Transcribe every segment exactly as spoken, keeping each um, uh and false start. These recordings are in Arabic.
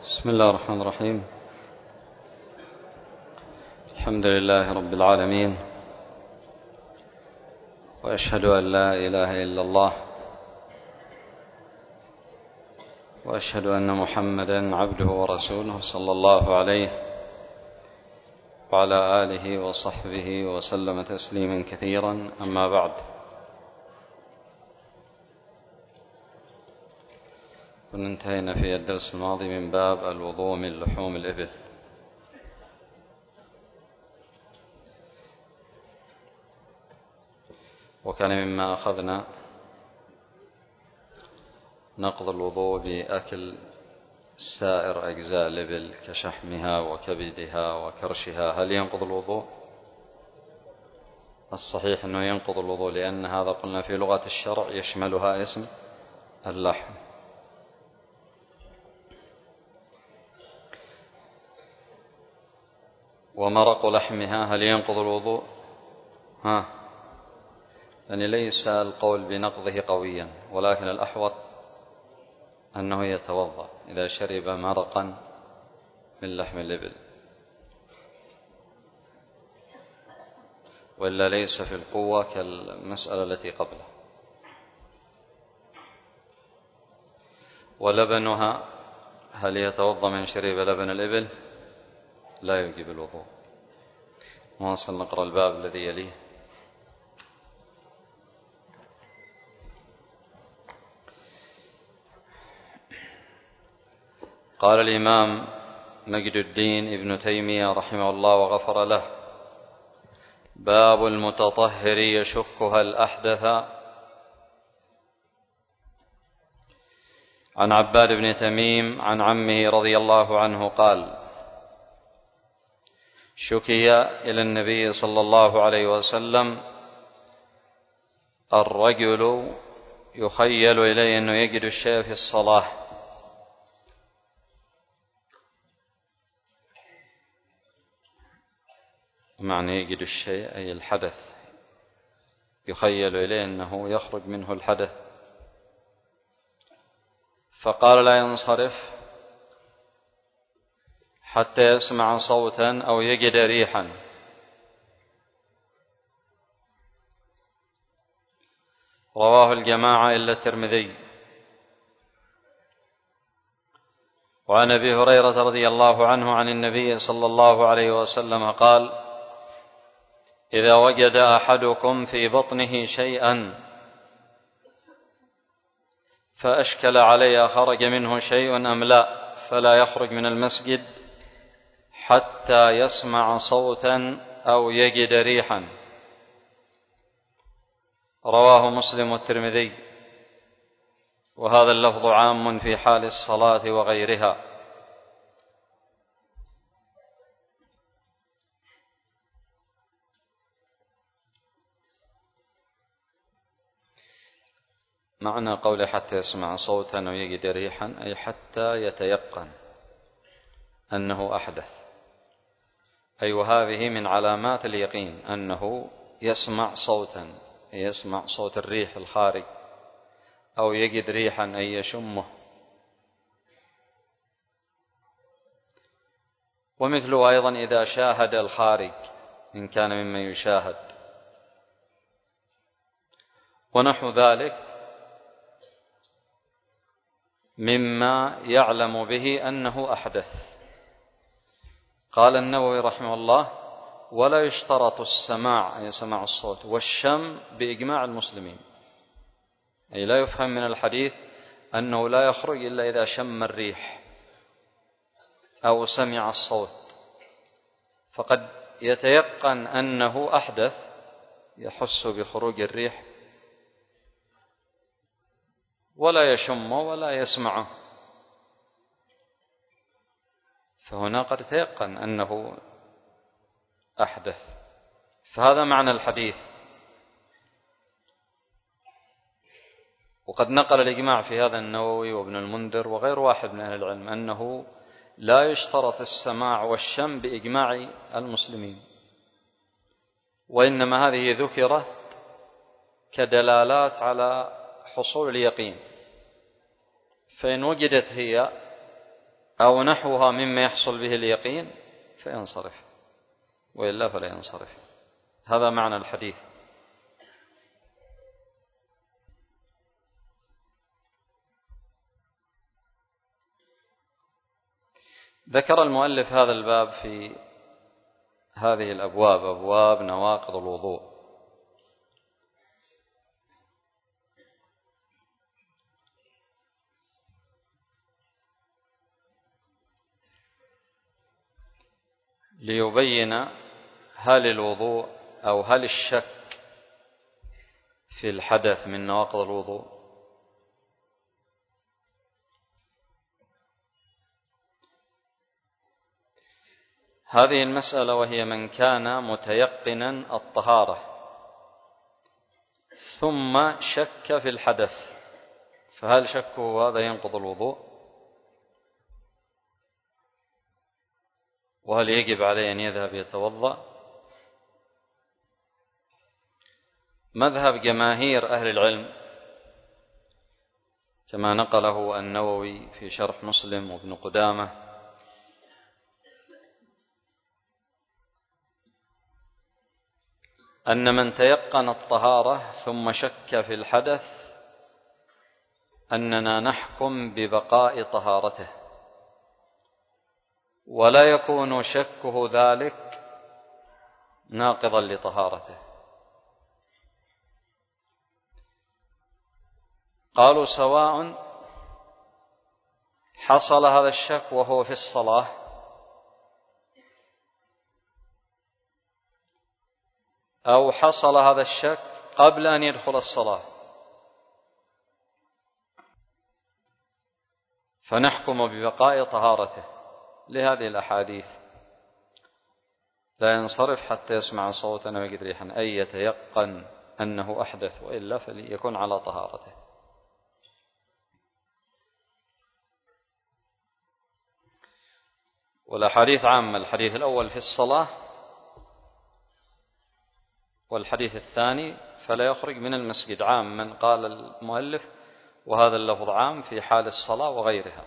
بسم الله الرحمن الرحيم. الحمد لله رب العالمين، وأشهد أن لا إله إلا الله، وأشهد أن محمدا عبده ورسوله صلى الله عليه وعلى آله وصحبه وسلم تسليما كثيرا. أما بعد، كنا انتهينا في الدرس الماضي من باب الوضوء من لحوم الإبل، وكان مما أخذنا نقض الوضوء بأكل سائر أجزاء الإبل كشحمها وكبدها وكرشها. هل ينقض الوضوء؟ الصحيح أنه ينقض الوضوء، لأن هذا قلنا في لغة الشرع يشملها اسم اللحم. ومرق لحمها هل ينقض الوضوء؟ ها يعني ليس القول بنقضه قويا، ولكن الأحوط أنه يتوضأ إذا شرب مرقا من لحم الإبل، وإلا ليس في القوة كالمسألة التي قبله. ولبنها هل يتوضأ من شرب لبن الإبل؟ لا يجب الوضوء. نواصل نقرأ الباب الذي يليه. قال الإمام مجد الدين ابن تيمية رحمه الله وغفر له: باب المتطهر يشك هل أحدث. عن عباد بن تميم عن عمه رضي الله عنه قال: شكي إلى النبي صلى الله عليه وسلم الرجل يخيل إليه أنه يجد الشيء في الصلاة، معنى يجد الشيء أي الحدث، يخيل إليه أنه يخرج منه الحدث، فقال: لا ينصرف حتى يسمع صوتا أو يجد ريحا. رواه الجماعة إلا الترمذي. وعن أبي هريرة رضي الله عنه عن النبي صلى الله عليه وسلم قال: إذا وجد أحدكم في بطنه شيئا فأشكل عليه خرج منه شيء أم لا، فلا يخرج من المسجد حتى يسمع صوتا أو يجد ريحا. رواه مسلم والترمذي. وهذا اللفظ عام في حال الصلاة وغيرها. معنى قوله حتى يسمع صوتا أو يجد ريحا أي حتى يتيقن أنه أحدث، أي وهذه من علامات اليقين أنه يسمع صوتا، يسمع صوت الريح الخارج، أو يجد ريحا أي يشمه. ومثله أيضا إذا شاهد الخارج إن كان مما يشاهد، ونحو ذلك مما يعلم به أنه أحدث. قال النووي رحمه الله: ولا يشترط السماع أي سماع الصوت والشم بإجماع المسلمين، أي لا يفهم من الحديث أنه لا يخرج إلا إذا شم الريح أو سمع الصوت، فقد يتيقن أنه أحدث، يحس بخروج الريح ولا يشمه ولا يسمعه، فهنا قد تيقن أنه أحدث. فهذا معنى الحديث. وقد نقل الإجماع في هذا النووي وابن المنذر وغير واحد من أهل العلم أنه لا يشترط السماع والشم بإجماع المسلمين، وإنما هذه ذكرت كدلالات على حصول اليقين، فإن وجدت هي أو نحوها مما يحصل به اليقين فينصرف، وإلا فلا ينصرف. هذا معنى الحديث. ذكر المؤلف هذا الباب في هذه الأبواب، أبواب نواقض الوضوء. ليبين هل الوضوء أو هل الشك في الحدث من نواقض الوضوء. هذه المسألة وهي من كان متيقنا الطهارة ثم شك في الحدث، فهل شكه هذا ينقض الوضوء؟ وهل يجب عليه أن يذهب يتوضأ؟ مذهب جماهير أهل العلم كما نقله النووي في شرح مسلم وابن قدامة أن من تيقن الطهارة ثم شك في الحدث أننا نحكم ببقاء طهارته، ولا يكون شكه ذلك ناقضا لطهارته. قالوا سواء حصل هذا الشك وهو في الصلاة أو حصل هذا الشك قبل أن يدخل الصلاة، فنحكم ببقاء طهارته لهذه الأحاديث: لا ينصرف حتى يسمع صوتا ويجد ريحا، أي يتيقن أنه أحدث، وإلا فليكن على طهارته. والأحاديث عامة، الحديث الأول في الصلاة، والحديث الثاني فلا يخرج من المسجد. عام من قال المؤلف، وهذا اللفظ عام في حال الصلاة وغيرها.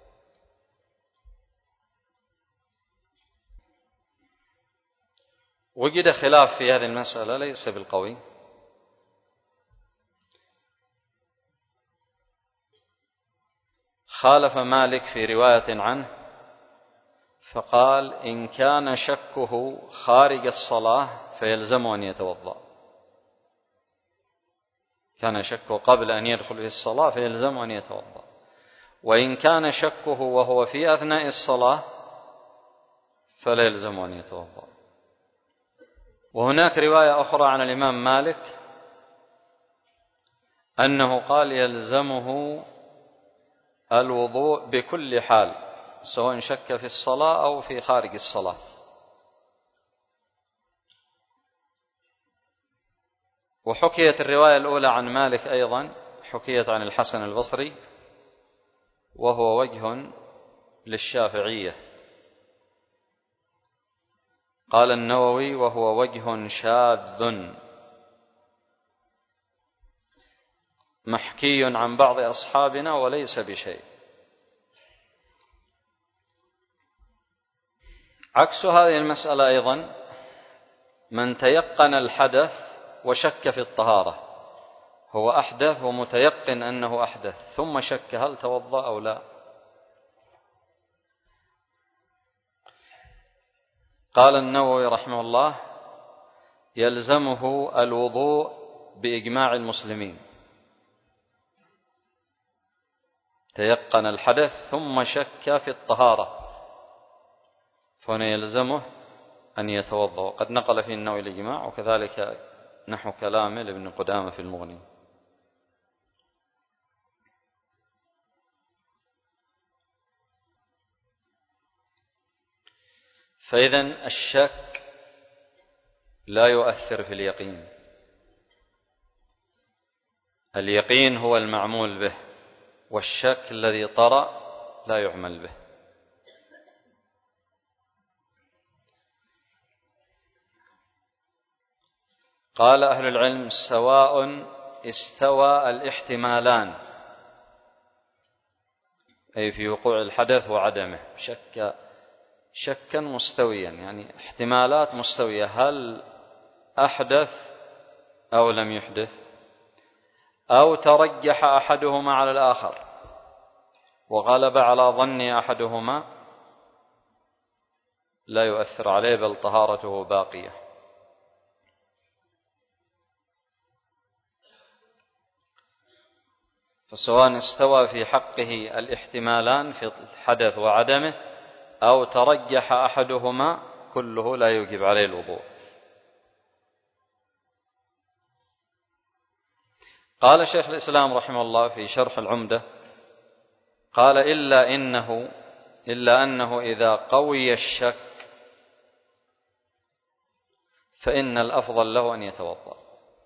وجد خلاف في هذه المسألة ليس بالقوي، خالف مالك في رواية عنه فقال: إن كان شكه خارج الصلاة فيلزم أن يتوضأ. كان شكه قبل أن يدخل في الصلاة فيلزم أن يتوضأ، وإن كان شكه وهو في أثناء الصلاة فلا يلزم أن يتوضأ. وهناك رواية أخرى عن الإمام مالك أنه قال: يلزمه الوضوء بكل حال، سواء شك في الصلاة أو في خارج الصلاة. وحكيت الرواية الأولى عن مالك أيضا، حكيت عن الحسن البصري، وهو وجه للشافعية. قال النووي: وهو وجه شاذ محكي عن بعض أصحابنا وليس بشيء. عكس هذه المسألة أيضا من تيقن الحدث وشك في الطهارة، هو أحدث ومتيقن أنه أحدث ثم شك هل توضأ أو لا. قال النووي رحمه الله: يلزمه الوضوء بإجماع المسلمين. تيقن الحدث ثم شك في الطهارة فهنا يلزمه أن يتوضأ. وقد نقل فيه النووي الإجماع، وكذلك نحو كلامه لابن قدامة في المغني. فإذن الشك لا يؤثر في اليقين. اليقين هو المعمول به، والشك الذي طرأ لا يعمل به. قال أهل العلم: سواء استوى الاحتمالان أي في وقوع الحدث وعدمه، شك شكا مستويا، يعني احتمالات مستوية، هل أحدث أو لم يحدث، أو ترجح أحدهما على الآخر وغلب على ظن أحدهما، لا يؤثر عليه بل طهارته باقية. فسواء استوى في حقه الاحتمالان في الحدث وعدمه أو ترجح أحدهما، كله لا يوجب عليه الوضوء. قال شيخ الإسلام رحمه الله في شرح العمدة، قال إلا إنه إلا أنه إذا قوي الشك فإن الأفضل له أن يتوضأ،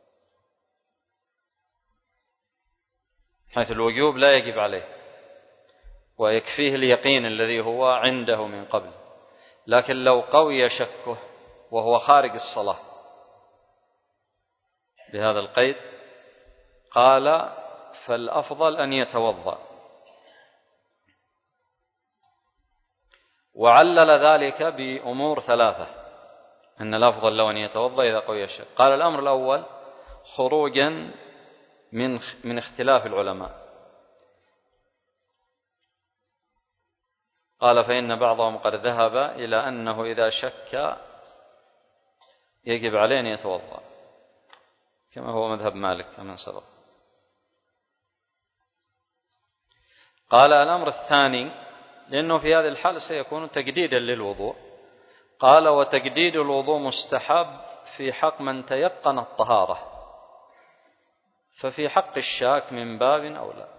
حيث الوجوب لا يجب عليه ويكفيه اليقين الذي هو عنده من قبل. لكن لو قوي شكه وهو خارج الصلاة بهذا القيد، قال فالأفضل أن يتوضأ، وعلل ذلك بأمور ثلاثة أن الأفضل له أن يتوضأ إذا قوي الشك. قال الأمر الأول خروجا من من اختلاف العلماء، قال فإن بعضهم قد ذهب إلى أنه إذا شك يجب عليه أن يتوضأ، كما هو مذهب مالك كما سبق. قال الأمر الثاني، لأنه في هذه الحال سيكون تجديدا للوضوء، قال وتجديد الوضوء مستحب في حق من تيقن الطهارة، ففي حق الشاك من باب أولى.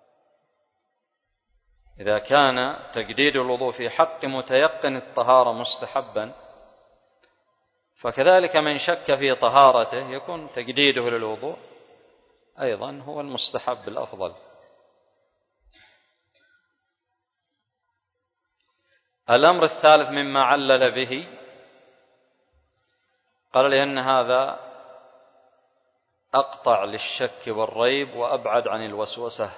إذا كان تجديد الوضوء في حق متيقن الطهارة مستحبا، فكذلك من شك في طهارته يكون تجديده للوضوء أيضا هو المستحب الأفضل. الأمر الثالث مما علل به، قال لأن هذا أقطع للشك والريب وأبعد عن الوسوسة.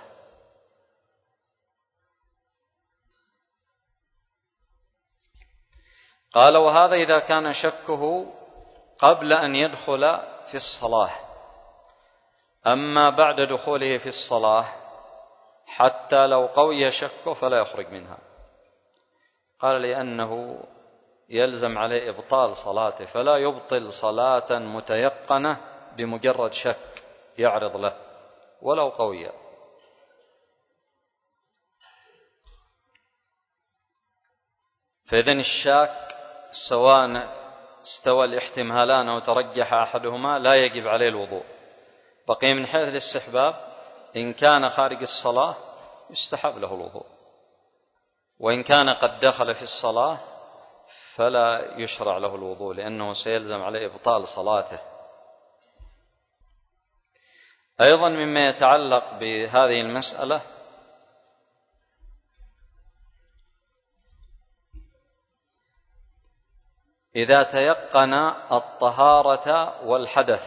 قال وهذا إذا كان شكه قبل أن يدخل في الصلاة، أما بعد دخوله في الصلاة حتى لو قوي شكه فلا يخرج منها. قال لأنه يلزم عليه إبطال صلاته، فلا يبطل صلاة متيقنة بمجرد شك يعرض له ولو قوية. فإذن الشاك سواء استوى الاحتمالان أو ترجح أحدهما لا يجب عليه الوضوء. بقي من حيث الاستحباب، إن كان خارج الصلاة يستحب له الوضوء، وإن كان قد دخل في الصلاة فلا يشرع له الوضوء، لأنه سيلزم عليه إبطال صلاته. أيضا مما يتعلق بهذه المسألة إذا تيقن الطهارة والحدث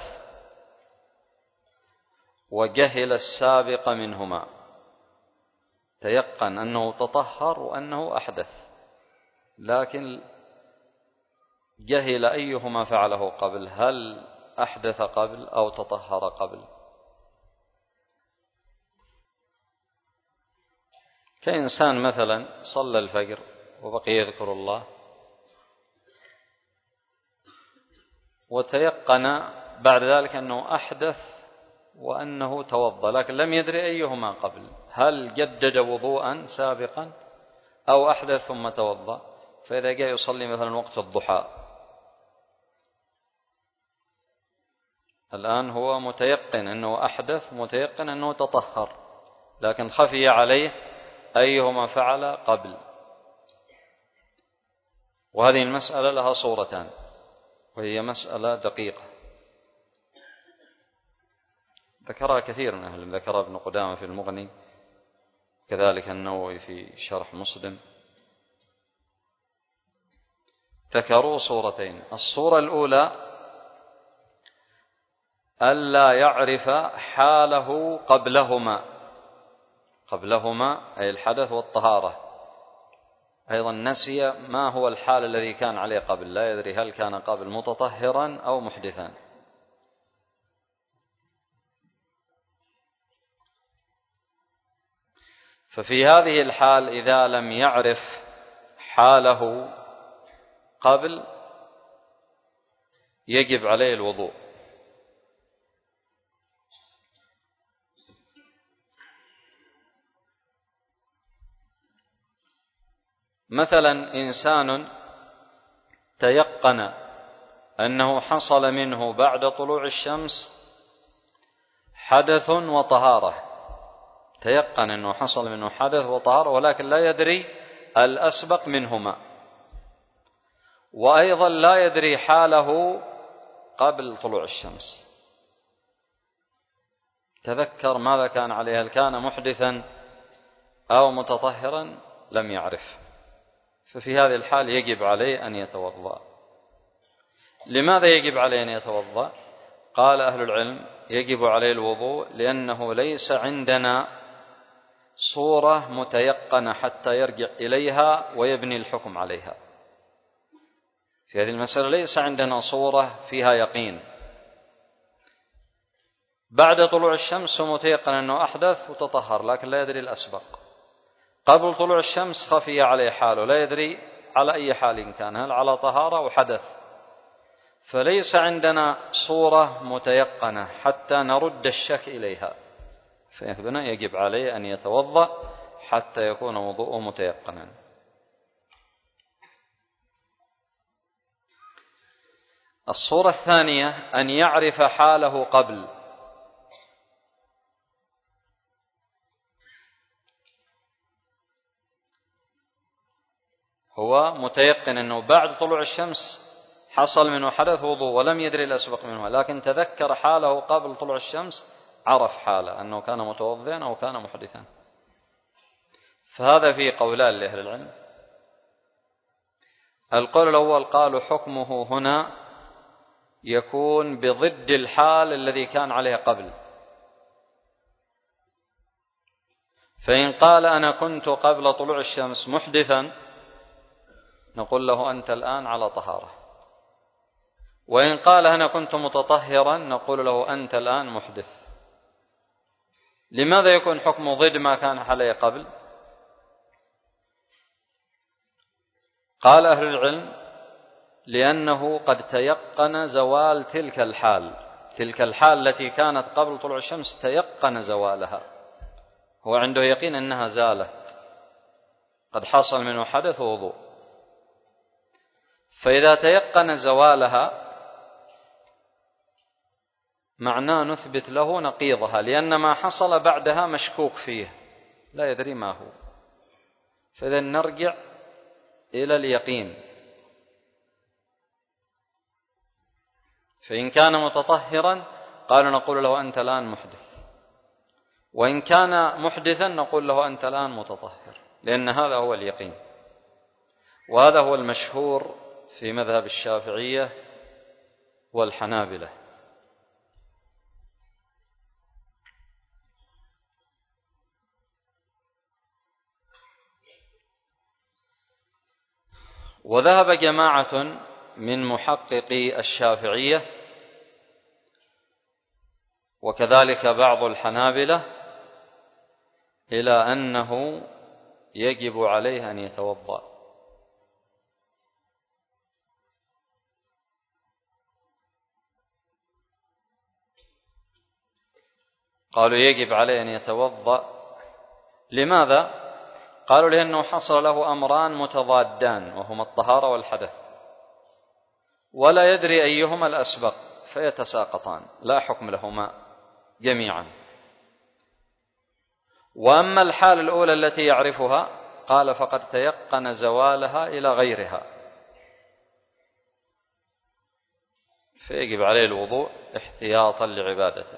وجهل السابق منهما، تيقن أنه تطهر وأنه أحدث، لكن جهل أيهما فعله قبل، هل أحدث قبل أو تطهر قبل. كإنسان مثلا صلى الفجر وبقي يذكر الله، وتيقن بعد ذلك أنه أحدث وأنه توضأ، لكن لم يدري أيهما قبل، هل جدد وضوءا سابقا أو أحدث ثم توضأ. فإذا جاء يصلي مثلا وقت الضحى، الآن هو متيقن أنه أحدث، متيقن أنه تطهر، لكن خفي عليه أيهما فعل قبل. وهذه المسألة لها صورتان، وهي مسألة دقيقة ذكرها كثير من أهل، ذكرها ابن قدامة في المغني، كذلك النووي في شرح مسلم. ذكروا صورتين. الصورة الأولى ألا يعرف حاله قبلهما قبلهما أي الحدث والطهارة. أيضا نسي ما هو الحال الذي كان عليه قبل، لا يدري هل كان قبل متطهرا أو محدثا. ففي هذه الحال إذا لم يعرف حاله قبل يجب عليه الوضوء. مثلا إنسان تيقن أنه حصل منه بعد طلوع الشمس حدث وطهارة، تيقن أنه حصل منه حدث وطهارة ولكن لا يدري الأسبق منهما، وأيضا لا يدري حاله قبل طلوع الشمس. تذكر ماذا كان عليه، هل كان محدثا أو متطهرا، لم يعرف. ففي هذه الحال يجب عليه أن يتوضأ. لماذا يجب عليه أن يتوضأ؟ قال أهل العلم يجب عليه الوضوء لأنه ليس عندنا صورة متيقنة حتى يرجع إليها ويبني الحكم عليها. في هذه المسألة ليس عندنا صورة فيها يقين. بعد طلوع الشمس هو متيقن أنه أحدث وتطهر لكن لا يدري الأسبق. قبل طلوع الشمس خفي عليه حاله، لا يدري على أي حال كان، هل على طهارة أو حدث. فليس عندنا صورة متيقنة حتى نرد الشك إليها، فهنا يجب عليه أن يتوضأ حتى يكون وضوءه متيقنا. الصورة الثانية أن يعرف حاله قبل، هو متيقن أنه بعد طلوع الشمس حصل منه حدث وضوء ولم يدري الأسبق منه، لكن تذكر حاله قبل طلوع الشمس، عرف حاله أنه كان متوضئا أو كان محدثا. فهذا فيه قولان لأهل العلم. القول الأول قالوا حكمه هنا يكون بضد الحال الذي كان عليه قبل. فإن قال أنا كنت قبل طلوع الشمس محدثا نقول له أنت الآن على طهارة، وإن قال أنا كنت متطهرا نقول له أنت الآن محدث. لماذا يكون حكمه ضد ما كان عليه قبل؟ قال أهل العلم لأنه قد تيقن زوال تلك الحال، تلك الحال التي كانت قبل طلوع الشمس تيقن زوالها، هو عنده يقين أنها زالت، قد حصل منه حدث ووضوء. فإذا تيقن زوالها معناه نثبت له نقيضها، لأن ما حصل بعدها مشكوك فيه لا يدري ما هو. فإذا نرجع إلى اليقين. فإن كان متطهرا قالوا نقول له أنت الآن محدث، وإن كان محدثا نقول له أنت الآن متطهر، لأن هذا هو اليقين. وهذا هو المشهور في مذهب الشافعية والحنابلة. وذهب جماعة من محققي الشافعية وكذلك بعض الحنابلة إلى أنه يجب عليه أن يتوضأ. قالوا يجب عليه أن يتوضأ. لماذا؟ قالوا لأنه حصل له أمران متضادان وهما الطهارة والحدث، ولا يدري أيهما الأسبق فيتساقطان لا حكم لهما جميعا. وأما الحال الأولى التي يعرفها قال فقد تيقن زوالها إلى غيرها، فيجب عليه الوضوء احتياطا لعبادته.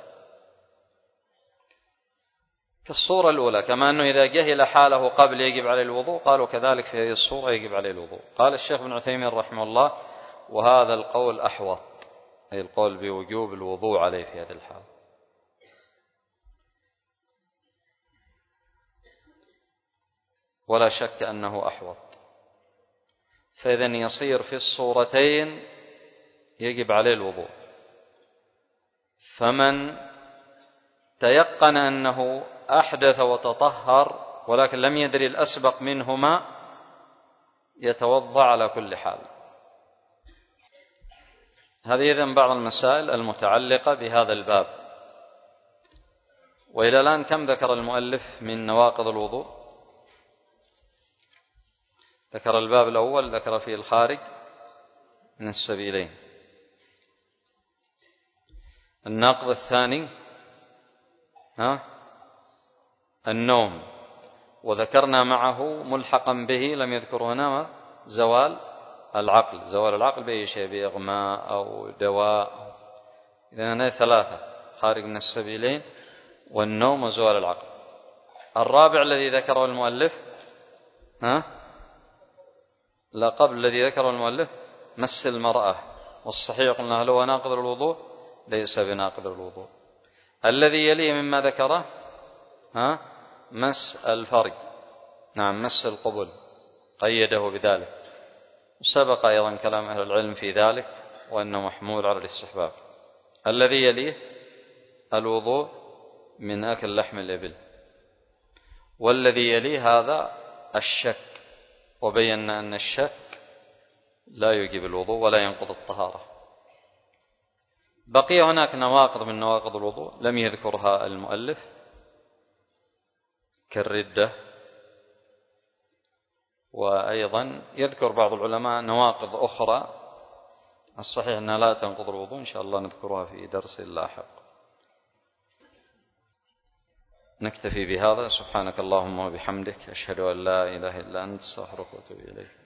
كالصورة الأولى، كما أنه إذا جهل حاله قبل يجب عليه الوضوء، قالوا كذلك في هذه الصورة يجب عليه الوضوء. قال الشيخ ابن عثيمين رحمه الله وهذا القول أحوط، أي القول بوجوب الوضوء عليه في هذه الحال. ولا شك أنه أحوط. فإذا يصير في الصورتين يجب عليه الوضوء. فمن تيقن أنه أحدث وتطهر ولكن لم يدري الأسبق منهما يتوضأ على كل حال. هذه إذن بعض المسائل المتعلقة بهذا الباب. وإلى الآن كم ذكر المؤلف من نواقض الوضوء؟ ذكر الباب الأول ذكر فيه الخارج من السبيلين. الناقض الثاني ها النوم، وذكرنا معه ملحقا به لم يذكر هنا زوال العقل. زوال العقل بأي شيء، بإغماء أو دواء. إذن هذه ثلاثة خارج من السبيلين، والنوم وزوال العقل. الرابع الذي ذكره المؤلف ها لا قبل الذي ذكره المؤلف مس المرأة، والصحيح قلنا هل هو ناقض الوضوء؟ ليس بناقض الوضوء. الذي يليه مما ذكره ها مس الفرج، نعم مس القبل، قيده بذلك. سبق أيضا كلام أهل العلم في ذلك وأنه محمول على الاستحباب. الذي يليه الوضوء من أكل لحم الإبل. والذي يليه هذا الشك، وبينا أن الشك لا يجب الوضوء ولا ينقض الطهارة. بقي هناك نواقض من نواقض الوضوء لم يذكرها المؤلف كالردة، وأيضا يذكر بعض العلماء نواقض أخرى الصحيح أنها لا تنقض الوضوء، إن شاء الله نذكرها في درس لاحق. نكتفي بهذا. سبحانك اللهم وبحمدك، أشهد أن لا إله إلا أنت، أستغفرك وأتوب إليك.